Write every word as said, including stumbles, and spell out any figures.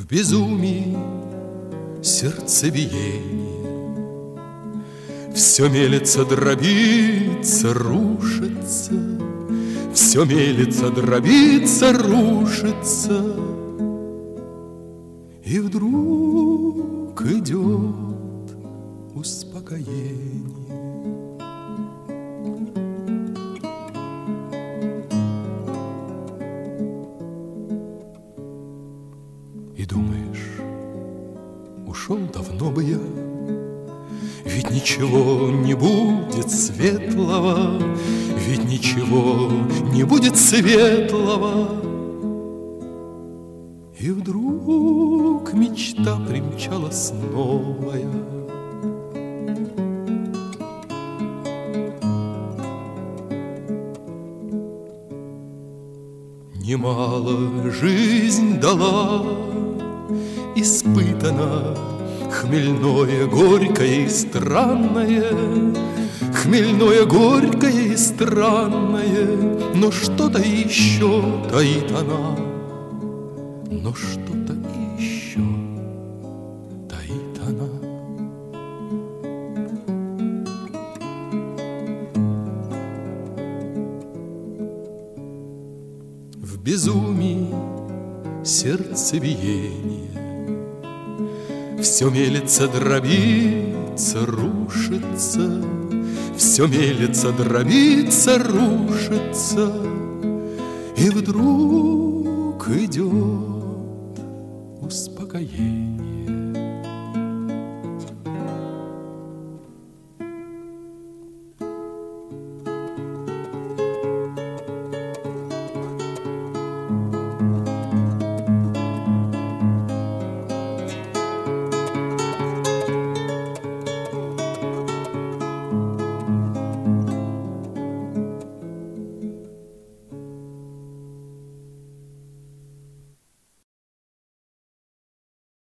безумии сердцебиение. Все мелется, дробится, рушится, все мелется, дробится, рушится. И вдруг идет успокоение. И думаешь, ушел давно бы я, ведь ничего не будет светлого, ведь ничего не будет светлого. И вдруг мечта примчалась новая. Немало жизнь дала, испытана, хмельное, горькое и странное, хмельное, горькое и странное. Но что-то еще таит она, но что-то еще таит она. В безумии сердцебиение. Все мелется, дробится, рушится, все мелется, дробится, рушится. И вдруг идет успокоение.